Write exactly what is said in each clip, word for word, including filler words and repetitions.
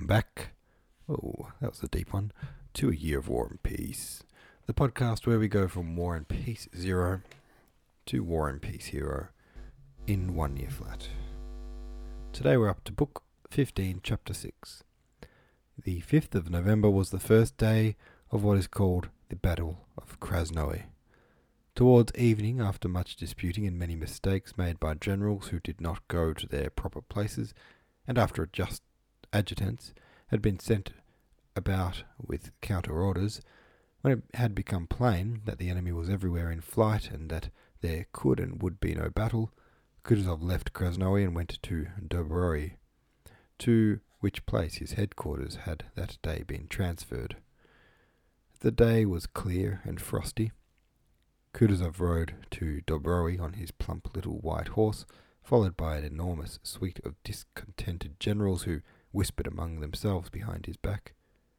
Welcome back. Oh, that was a deep one. To A Year of War and Peace. The podcast where we go from War and Peace Zero to War and Peace Hero in one year flat. Today we're up to Book fifteen, Chapter six. The fifth of November was the first day of what is called the Battle of Krasnoye. Towards evening, after much disputing and many mistakes made by generals who did not go to their proper places, and after a just adjutants had been sent about with counter-orders, when it had become plain that the enemy was everywhere in flight and that there could and would be no battle, Kutuzov left Krasnoye and went to Dobroy, to which place his headquarters had that day been transferred. The day was clear and frosty. Kutuzov rode to Dobroy on his plump little white horse, followed by an enormous suite of discontented generals who whispered among themselves behind his back.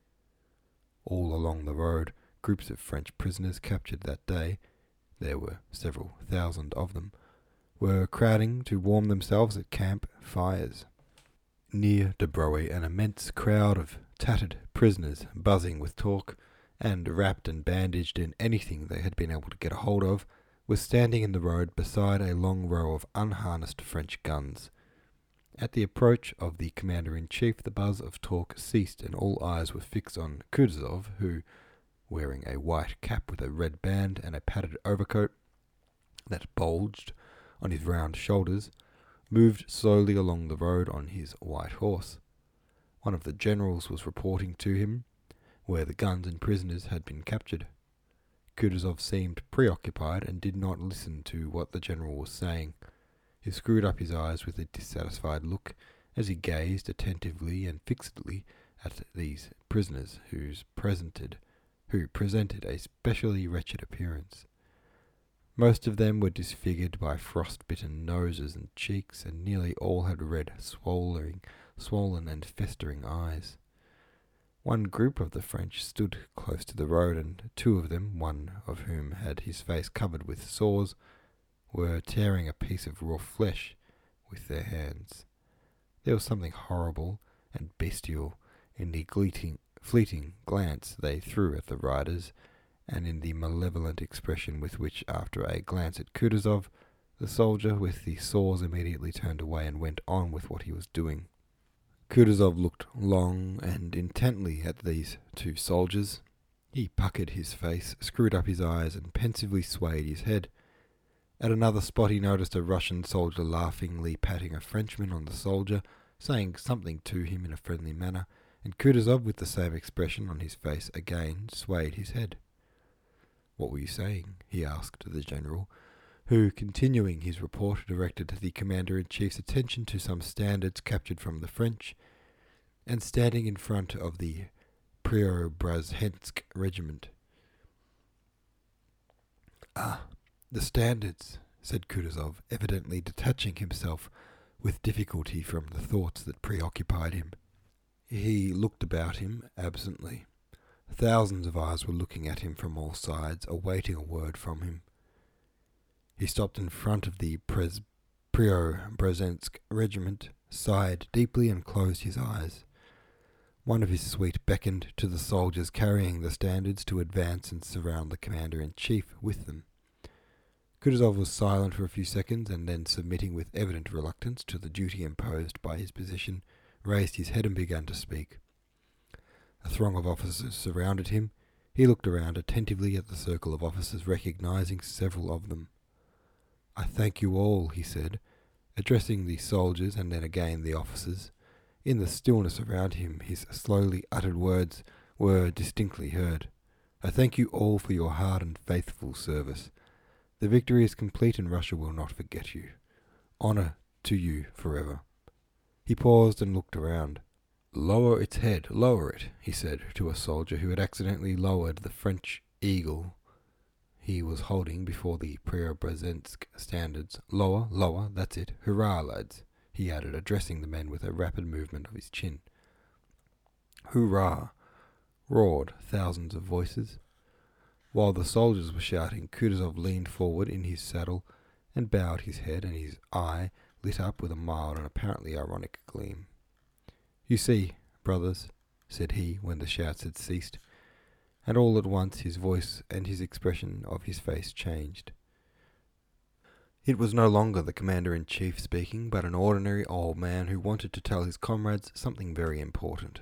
All along the road, groups of French prisoners captured that day, there were several thousand of them, were crowding to warm themselves at camp fires. Near Dobroy, an immense crowd of tattered prisoners, buzzing with talk, and wrapped and bandaged in anything they had been able to get a hold of, was standing in the road beside a long row of unharnessed French guns. At the approach of the commander-in-chief, the buzz of talk ceased, and all eyes were fixed on Kutuzov, who, wearing a white cap with a red band and a padded overcoat that bulged on his round shoulders, moved slowly along the road on his white horse. One of the generals was reporting to him where the guns and prisoners had been captured. Kutuzov seemed preoccupied and did not listen to what the general was saying. He screwed up his eyes with a dissatisfied look as he gazed attentively and fixedly at these prisoners whose presented, who presented a specially wretched appearance. Most of them were disfigured by frost-bitten noses and cheeks, and nearly all had red, swollen, swollen and festering eyes. One group of the French stood close to the road, and two of them, one of whom had his face covered with sores, were tearing a piece of raw flesh with their hands. There was something horrible and bestial in the gleeting, fleeting glance they threw at the riders, and in the malevolent expression with which, after a glance at Kutuzov, the soldier with the sores immediately turned away and went on with what he was doing. Kutuzov looked long and intently at these two soldiers. He puckered his face, screwed up his eyes, and pensively swayed his head. At another spot he noticed a Russian soldier laughingly patting a Frenchman on the shoulder, saying something to him in a friendly manner, and Kutuzov, with the same expression on his face, again swayed his head. "What were you saying?" he asked the general, who, continuing his report, directed the commander-in-chief's attention to some standards captured from the French, and standing in front of the Preobrazhensk regiment. "Ah, the standards," said Kutuzov, evidently detaching himself with difficulty from the thoughts that preoccupied him. He looked about him absently. Thousands of eyes were looking at him from all sides, awaiting a word from him. He stopped in front of the Prez- Preobrazhensk regiment, sighed deeply, and closed his eyes. One of his suite beckoned to the soldiers carrying the standards to advance and surround the commander-in-chief with them. Kutuzov was silent for a few seconds, and then, submitting with evident reluctance to the duty imposed by his position, raised his head and began to speak. A throng of officers surrounded him. He looked around attentively at the circle of officers, recognizing several of them. "I thank you all," he said, addressing the soldiers and then again the officers. In the stillness around him, his slowly uttered words were distinctly heard. "I thank you all for your hard and faithful service. The victory is complete, and Russia will not forget you. Honor to you forever." He paused and looked around. "Lower its head, lower it," he said to a soldier who had accidentally lowered the French eagle he was holding before the Preobrazhensk standards. "Lower, lower, that's it. Hurrah, lads," he added, addressing the men with a rapid movement of his chin. "Hurrah!" roared thousands of voices. While the soldiers were shouting, Kutuzov leaned forward in his saddle and bowed his head, and his eye lit up with a mild and apparently ironic gleam. "You see, brothers," said he when the shouts had ceased, and all at once his voice and his expression of his face changed. It was no longer the commander-in-chief speaking, but an ordinary old man who wanted to tell his comrades something very important.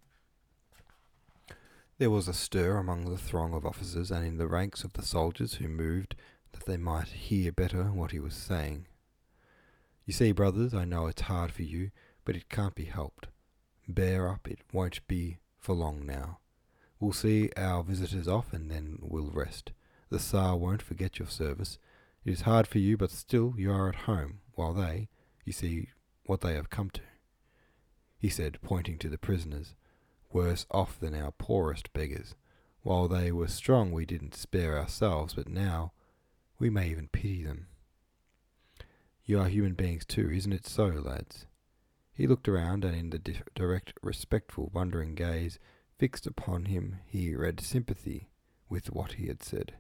There was a stir among the throng of officers and in the ranks of the soldiers who moved that they might hear better what he was saying. "You see, brothers, I know it's hard for you, but it can't be helped. Bear up, it won't be for long now. We'll see our visitors off and then we'll rest. The Tsar won't forget your service. It is hard for you, but still you are at home, while they, you see what they have come to," he said, pointing to the prisoners, "worse off than our poorest beggars. While they were strong we didn't spare ourselves, but now we may even pity them. You are human beings too, isn't it so, lads?" He looked around, and in the di- direct, respectful, wondering gaze fixed upon him he read sympathy with what he had said.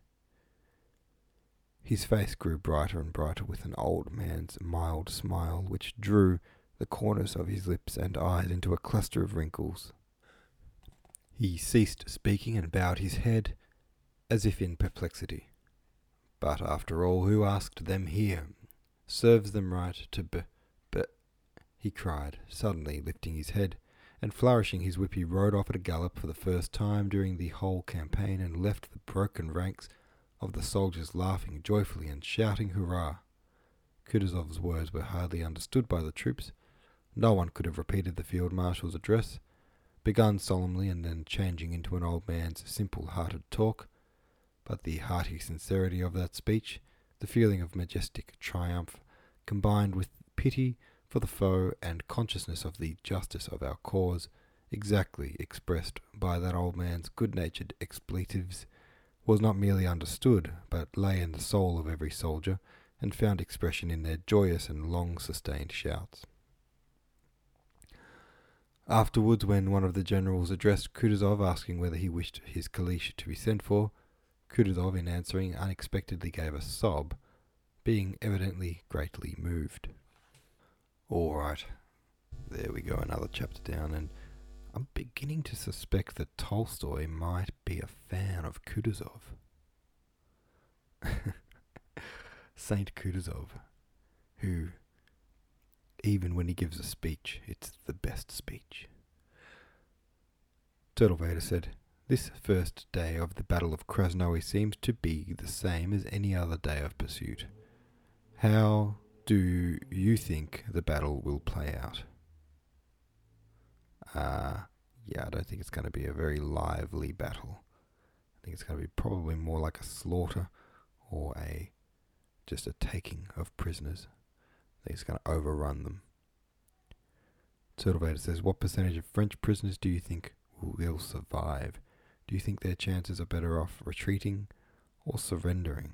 His face grew brighter and brighter with an old man's mild smile, which drew the corners of his lips and eyes into a cluster of wrinkles. He ceased speaking and bowed his head, as if in perplexity. "But after all, who asked them here? Serves them right to b... b... he cried, suddenly lifting his head, and flourishing his whip he rode off at a gallop for the first time during the whole campaign, and left the broken ranks of the soldiers laughing joyfully and shouting hurrah. Kutuzov's words were hardly understood by the troops. No one could have repeated the field marshal's address, begun solemnly and then changing into an old man's simple-hearted talk, but the hearty sincerity of that speech, the feeling of majestic triumph, combined with pity for the foe and consciousness of the justice of our cause, exactly expressed by that old man's good-natured expletives, was not merely understood, but lay in the soul of every soldier, and found expression in their joyous and long-sustained shouts. Afterwards, when one of the generals addressed Kutuzov asking whether he wished his Kalish to be sent for, Kutuzov, in answering, unexpectedly gave a sob, being evidently greatly moved. All right, there we go, another chapter down, and I'm beginning to suspect that Tolstoy might be a fan of Kutuzov. Saint Kutuzov, who, even when he gives a speech, it's the best speech. Turtle Vader said, "This first day of the Battle of Krasnoe seems to be the same as any other day of pursuit. How do you think the battle will play out?" Uh, yeah, I don't think it's going to be a very lively battle. I think it's going to be probably more like a slaughter or a just a taking of prisoners. I think it's going to overrun them. Turtle Vader says, "What percentage of French prisoners do you think will survive? Do you think their chances are better off retreating or surrendering?"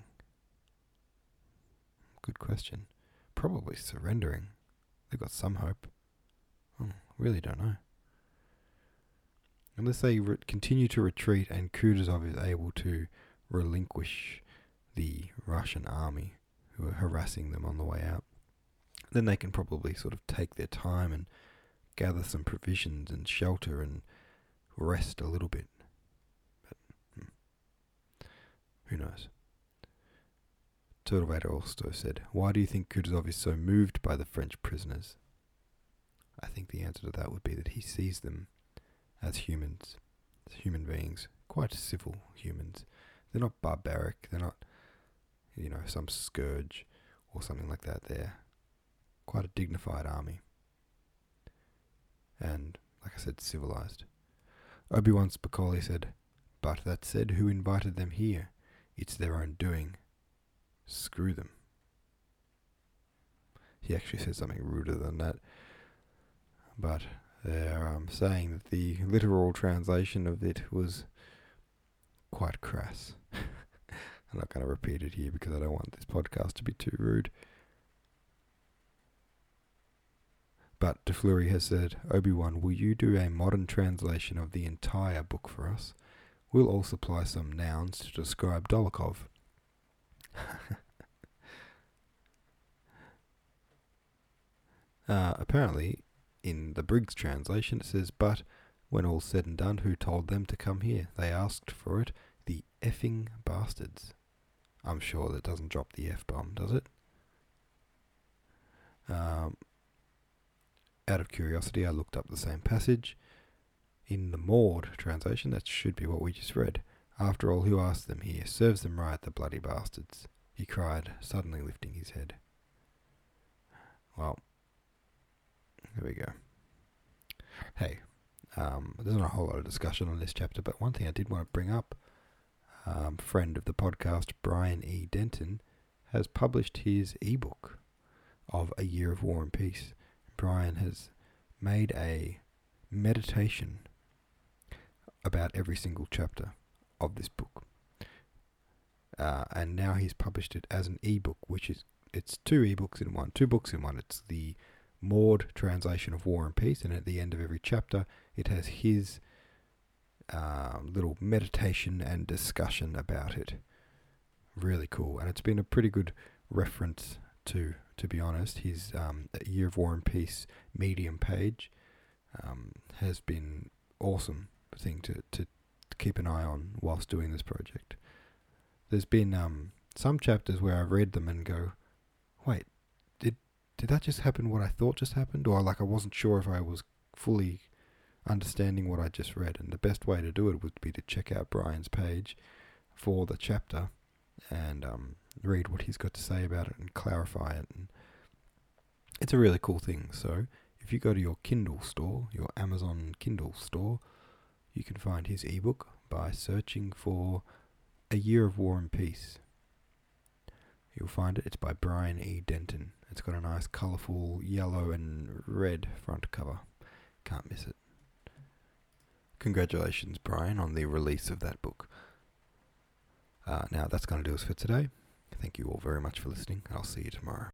Good question. Probably surrendering. They've got some hope. Oh, really don't know. Unless they re- continue to retreat and Kutuzov is able to relinquish the Russian army who are harassing them on the way out, then they can probably sort of take their time and gather some provisions and shelter and rest a little bit. But hmm, who knows? Turtle Vader also said, "Why do you think Kutuzov is so moved by the French prisoners?" I think the answer to that would be that he sees them as humans, as human beings, quite civil humans. They're not barbaric, they're not, you know, some scourge or something like that. They're quite a dignified army. And, like I said, civilized. Obi-Wan Spicoli said, "But that said, who invited them here? It's their own doing. Screw them." He actually said something ruder than that. But they're um, saying that the literal translation of it was quite crass. I'm not going to repeat it here because I don't want this podcast to be too rude. But DeFleury has said, "Obi-Wan, will you do a modern translation of the entire book for us? We'll all supply some nouns to describe Dolokhov." uh, apparently, in the Briggs translation, it says, "But when all's said and done, who told them to come here? They asked for it, the effing bastards." I'm sure that doesn't drop the F-bomb, does it? Um, out of curiosity, I looked up the same passage. In the Maud translation, that should be what we just read. "After all, who asked them here? Serves them right, the bloody bastards," he cried, suddenly lifting his head. Well, there we go. Hey, um, there's not a whole lot of discussion on this chapter, but one thing I did want to bring up, um, friend of the podcast, Brian E. Denton, has published his ebook of A Year of War and Peace. Brian has made a meditation about every single chapter of this book. Uh, and now he's published it as an ebook, which is, it's two ebooks in one, two books in one. It's the Maud translation of War and Peace, and at the end of every chapter, it has his uh, little meditation and discussion about it. Really cool, and it's been a pretty good reference to, to be honest. His um, A Year of War and Peace Medium page um, has been awesome thing to, to keep an eye on whilst doing this project. There's been um, some chapters where I've read them and go, wait, did did that just happen what I thought just happened? Or like I wasn't sure if I was fully understanding what I just read. And the best way to do it would be to check out Brian's page for the chapter and um, read what he's got to say about it and clarify it. And it's a really cool thing. So if you go to your Kindle store, your Amazon Kindle store, you can find his ebook by searching for A Year of War and Peace. You'll find it. It's by Brian E. Denton. It's got a nice colourful yellow and red front cover. Can't miss it. Congratulations, Brian, on the release of that book. Uh, now, that's going to do us for today. Thank you all very much for listening. I'll see you tomorrow.